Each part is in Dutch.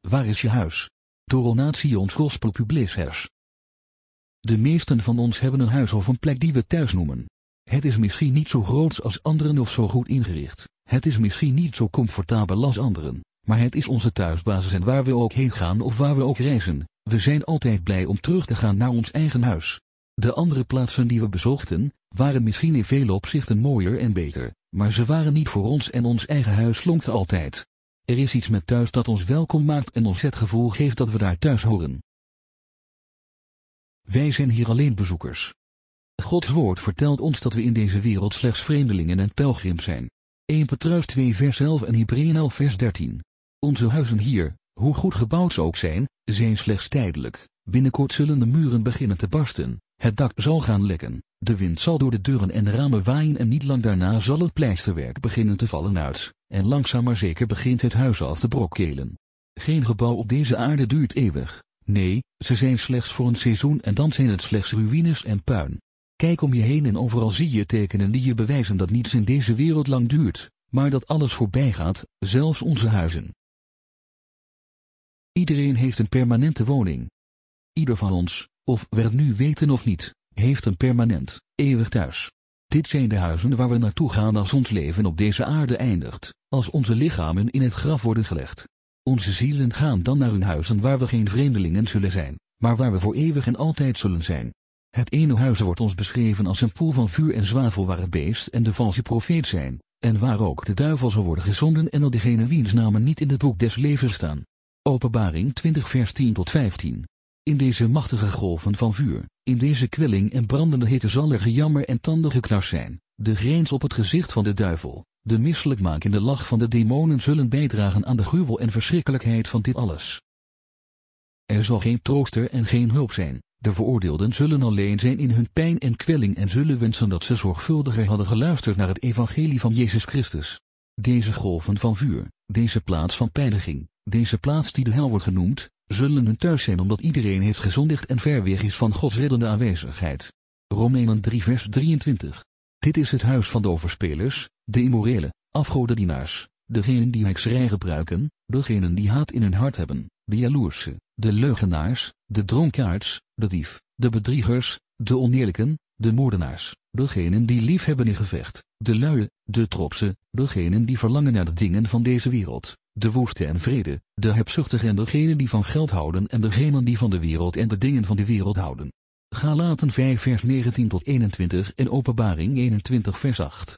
waar is je huis? Donations Gospel Publishers. De meesten van ons hebben een huis of een plek die we thuis noemen. Het is misschien niet zo groot als anderen of zo goed ingericht. Het is misschien niet zo comfortabel als anderen. Maar het is onze thuisbasis en waar we ook heen gaan of waar we ook reizen. We zijn altijd blij om terug te gaan naar ons eigen huis. De andere plaatsen die we bezochten, waren misschien in vele opzichten mooier en beter. Maar ze waren niet voor ons en ons eigen huis lonkte altijd. Er is iets met thuis dat ons welkom maakt en ons het gevoel geeft dat we daar thuis horen. Wij zijn hier alleen bezoekers. Gods woord vertelt ons dat we in deze wereld slechts vreemdelingen en pelgrims zijn. 1 Petrus 2 vers 11 en Hebreeën 11 vers 13. Onze huizen hier, hoe goed gebouwd ze ook zijn slechts tijdelijk. Binnenkort zullen de muren beginnen te barsten, het dak zal gaan lekken, de wind zal door de deuren en de ramen waaien en niet lang daarna zal het pleisterwerk beginnen te vallen uit, en langzaam maar zeker begint het huis af te brokkelen. Geen gebouw op deze aarde duurt eeuwig. Nee, ze zijn slechts voor een seizoen en dan zijn het slechts ruïnes en puin. Kijk om je heen en overal zie je tekenen die je bewijzen dat niets in deze wereld lang duurt, maar dat alles voorbij gaat, zelfs onze huizen. Iedereen heeft een permanente woning. Ieder van ons, of we het nu weten of niet, heeft een permanent, eeuwig thuis. Dit zijn de huizen waar we naartoe gaan als ons leven op deze aarde eindigt, als onze lichamen in het graf worden gelegd. Onze zielen gaan dan naar hun huizen waar we geen vreemdelingen zullen zijn, maar waar we voor eeuwig en altijd zullen zijn. Het ene huis wordt ons beschreven als een poel van vuur en zwavel waar het beest en de valse profeet zijn, en waar ook de duivel zal worden gezonden en al diegenen wiens namen niet in het boek des levens staan. Openbaring 20 vers 10 tot 15. In deze machtige golven van vuur, in deze kwelling en brandende hitte zal er gejammer en tandengeknars zijn, de grijns op het gezicht van de duivel, de misselijkmakende lach van de demonen zullen bijdragen aan de gruwel en verschrikkelijkheid van dit alles. Er zal geen trooster en geen hulp zijn, de veroordeelden zullen alleen zijn in hun pijn en kwelling en zullen wensen dat ze zorgvuldiger hadden geluisterd naar het evangelie van Jezus Christus. Deze golven van vuur, deze plaats van pijniging, deze plaats die de hel wordt genoemd, zullen hun thuis zijn omdat iedereen heeft gezondigd en ver weg is van Gods reddende aanwezigheid. Romeinen 3 vers 23. Dit is het huis van de overspelers, de immorele, afgodendienaars, degenen die hekserij gebruiken, degenen die haat in hun hart hebben, de jaloersen, de leugenaars, de dronkaards, de dief, de bedriegers, de oneerlijken, de moordenaars, degenen die lief hebben in gevecht, de luie, de trotse, degenen die verlangen naar de dingen van deze wereld, de woeste en vrede, de hebzuchtigen en degenen die van geld houden en degenen die van de wereld en de dingen van de wereld houden. Galaten 5 vers 19 tot 21 en Openbaring 21 vers 8.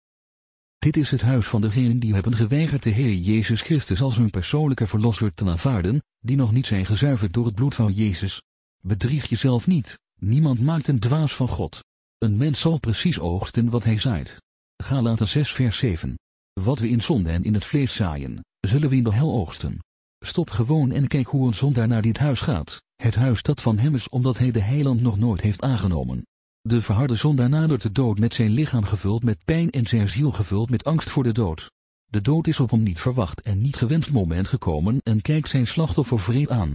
Dit is het huis van degenen die hebben geweigerd de Heer Jezus Christus als hun persoonlijke verlosser te aanvaarden, die nog niet zijn gezuiverd door het bloed van Jezus. Bedrieg jezelf niet, niemand maakt een dwaas van God. Een mens zal precies oogsten wat hij zaait. Galaten 6 vers 7. Wat we in zonde en in het vlees zaaien, zullen we in de hel oogsten. Stop gewoon en kijk hoe een zondaar naar dit huis gaat, het huis dat van hem is omdat hij de heiland nog nooit heeft aangenomen. De verharde zondaar nadert de dood met zijn lichaam gevuld met pijn en zijn ziel gevuld met angst voor de dood. De dood is op een niet verwacht en niet gewenst moment gekomen en kijkt zijn slachtoffer wreed aan.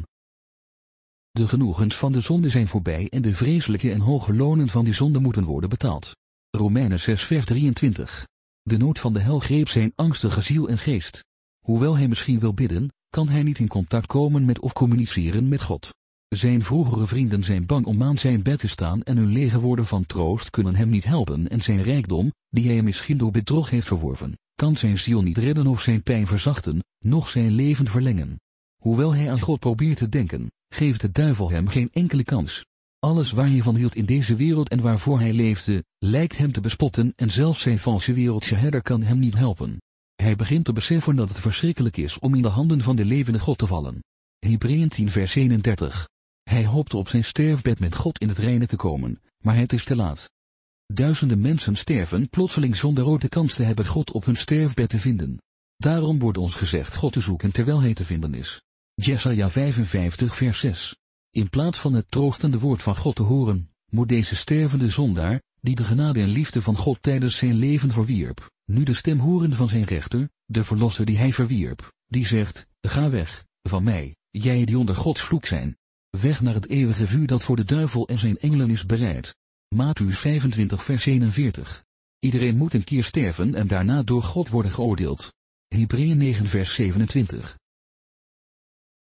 De genoegens van de zonde zijn voorbij en de vreselijke en hoge lonen van die zonde moeten worden betaald. Romeinen 6 vers 23. De nood van de hel greep zijn angstige ziel en geest. Hoewel hij misschien wil bidden, kan hij niet in contact komen met of communiceren met God. Zijn vroegere vrienden zijn bang om aan zijn bed te staan en hun lege woorden van troost kunnen hem niet helpen en zijn rijkdom, die hij misschien door bedrog heeft verworven, kan zijn ziel niet redden of zijn pijn verzachten, noch zijn leven verlengen. Hoewel hij aan God probeert te denken, geeft de duivel hem geen enkele kans. Alles waar hij van hield in deze wereld en waarvoor hij leefde, lijkt hem te bespotten en zelfs zijn valse wereldse herder kan hem niet helpen. Hij begint te beseffen dat het verschrikkelijk is om in de handen van de levende God te vallen. Hebreeën 10 vers 31. Hij hoopte op zijn sterfbed met God in het reine te komen, maar het is te laat. Duizenden mensen sterven plotseling zonder ooit de kans te hebben God op hun sterfbed te vinden. Daarom wordt ons gezegd God te zoeken terwijl hij te vinden is. Jesaja 55 vers 6. In plaats van het troostende woord van God te horen, moet deze stervende zondaar, die de genade en liefde van God tijdens zijn leven verwierp, nu de stem horen van zijn rechter, de verlosser die hij verwierp, die zegt, ga weg, van mij, jij die onder Gods vloek zijn. Weg naar het eeuwige vuur dat voor de duivel en zijn engelen is bereid. Mattheüs 25 vers 41. Iedereen moet een keer sterven en daarna door God worden geoordeeld. Hebreeën 9 vers 27.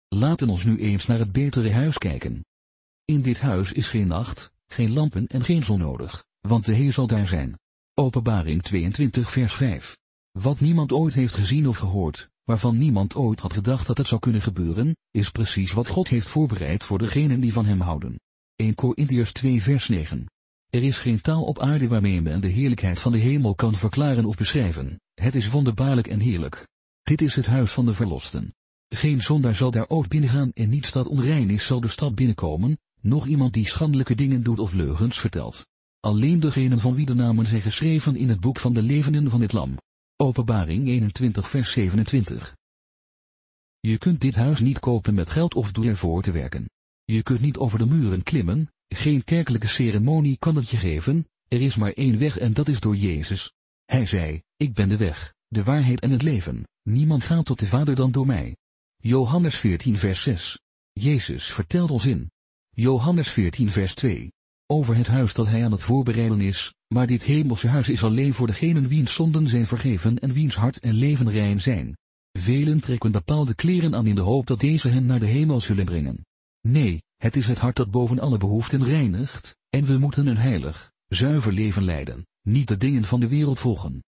Laten ons nu eens naar het betere huis kijken. In dit huis is geen nacht, geen lampen en geen zon nodig, want de Heer zal daar zijn. Openbaring 22 vers 5. Wat niemand ooit heeft gezien of gehoord, waarvan niemand ooit had gedacht dat het zou kunnen gebeuren, is precies wat God heeft voorbereid voor degenen die van hem houden. 1 Korintiërs 2 vers 9. Er is geen taal op aarde waarmee men de heerlijkheid van de hemel kan verklaren of beschrijven. Het is wonderbaarlijk en heerlijk. Dit is het huis van de verlosten. Geen zondaar zal daar ooit binnengaan en niets dat onrein is zal de stad binnenkomen, noch iemand die schandelijke dingen doet of leugens vertelt. Alleen degenen van wie de namen zijn geschreven in het boek van de levenden van het Lam. Openbaring 21 vers 27. Je kunt dit huis niet kopen met geld of door ervoor te werken. Je kunt niet over de muren klimmen, geen kerkelijke ceremonie kan het je geven, er is maar één weg en dat is door Jezus. Hij zei, ik ben de weg, de waarheid en het leven, niemand gaat tot de Vader dan door mij. Johannes 14 vers 6. Jezus vertelt ons in Johannes 14 vers 2. Over het huis dat hij aan het voorbereiden is, maar dit hemelse huis is alleen voor degenen wiens zonden zijn vergeven en wiens hart en leven rein zijn. Velen trekken bepaalde kleren aan in de hoop dat deze hen naar de hemel zullen brengen. Nee, het is het hart dat boven alle behoeften reinigt, en we moeten een heilig, zuiver leven leiden, niet de dingen van de wereld volgen.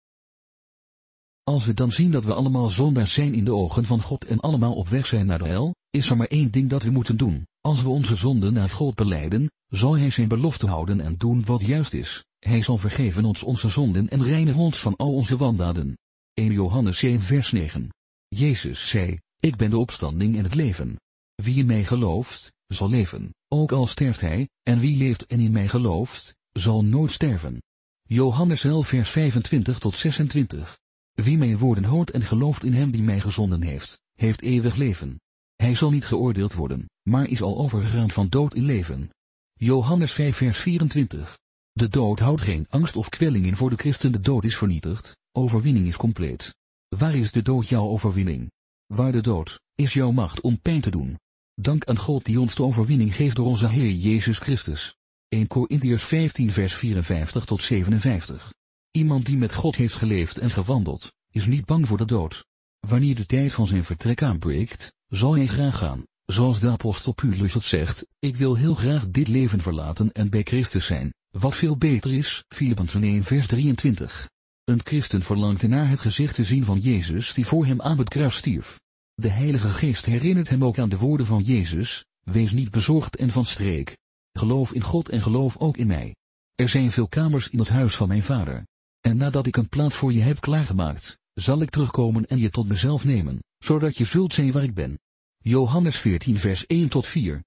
Als we dan zien dat we allemaal zondaars zijn in de ogen van God en allemaal op weg zijn naar de hel, is er maar één ding dat we moeten doen. Als we onze zonden naar God belijden, zal Hij zijn belofte houden en doen wat juist is. Hij zal vergeven ons onze zonden en reinigen ons van al onze wandaden. 1 Johannes 1 vers 9. Jezus zei, ik ben de opstanding en het leven. Wie in mij gelooft, zal leven, ook al sterft hij, en wie leeft en in mij gelooft, zal nooit sterven. Johannes 11 vers 25 tot 26. Wie mijn woorden hoort en gelooft in hem die mij gezonden heeft, heeft eeuwig leven. Hij zal niet geoordeeld worden, maar is al overgegaan van dood in leven. Johannes 5 vers 24. De dood houdt geen angst of kwelling in voor de christen, de dood is vernietigd, overwinning is compleet. Waar is de dood jouw overwinning? Waar de dood, is jouw macht om pijn te doen. Dank aan God die ons de overwinning geeft door onze Heer Jezus Christus. 1 Korintiërs 15 vers 54 tot 57. Iemand die met God heeft geleefd en gewandeld, is niet bang voor de dood. Wanneer de tijd van zijn vertrek aanbreekt, zal hij graag gaan. Zoals de apostel Paulus het zegt, ik wil heel graag dit leven verlaten en bij Christus zijn, wat veel beter is, Filippenzen 1 vers 23. Een christen verlangt naar het gezicht te zien van Jezus die voor hem aan het kruis stierf. De Heilige Geest herinnert hem ook aan de woorden van Jezus, wees niet bezorgd en van streek. Geloof in God en geloof ook in mij. Er zijn veel kamers in het huis van mijn Vader. En nadat ik een plaats voor je heb klaargemaakt, zal ik terugkomen en je tot mezelf nemen, zodat je zult zien waar ik ben. Johannes 14 vers 1 tot 4.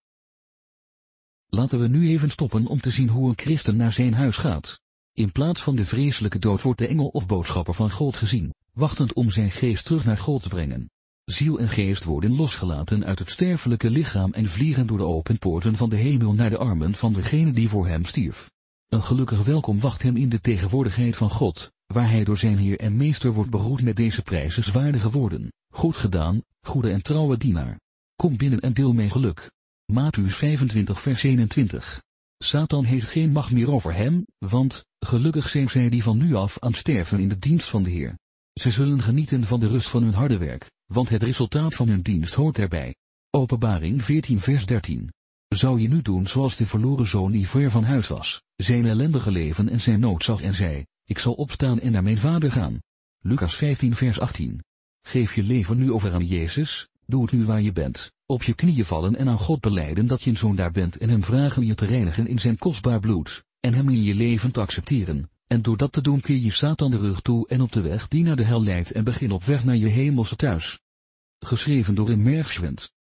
Laten we nu even stoppen om te zien hoe een christen naar zijn huis gaat. In plaats van de vreselijke dood wordt de engel of boodschapper van God gezien, wachtend om zijn geest terug naar God te brengen. Ziel en geest worden losgelaten uit het sterfelijke lichaam en vliegen door de open poorten van de hemel naar de armen van degene die voor hem stierf. Een gelukkig welkom wacht hem in de tegenwoordigheid van God, waar hij door zijn Heer en Meester wordt begroet met deze prijzenswaardige woorden. Goed gedaan, goede en trouwe dienaar. Kom binnen en deel mijn geluk. Mattheüs 25 vers 21. Satan heeft geen macht meer over hem, want, gelukkig zijn zij die van nu af aan sterven in de dienst van de Heer. Ze zullen genieten van de rust van hun harde werk, want het resultaat van hun dienst hoort erbij. Openbaring 14 vers 13. Zou je nu doen zoals de verloren zoon die ver van huis was, zijn ellendige leven en zijn nood zag en zei, ik zal opstaan en naar mijn vader gaan. Lucas 15 vers 18. Geef je leven nu over aan Jezus, doe het nu waar je bent, op je knieën vallen en aan God belijden dat je een zondaar bent en hem vragen je te reinigen in zijn kostbaar bloed, en hem in je leven te accepteren, en door dat te doen keer je Satan de rug toe en op de weg die naar de hel leidt en begin op weg naar je hemelse thuis. Geschreven door Mergschwend.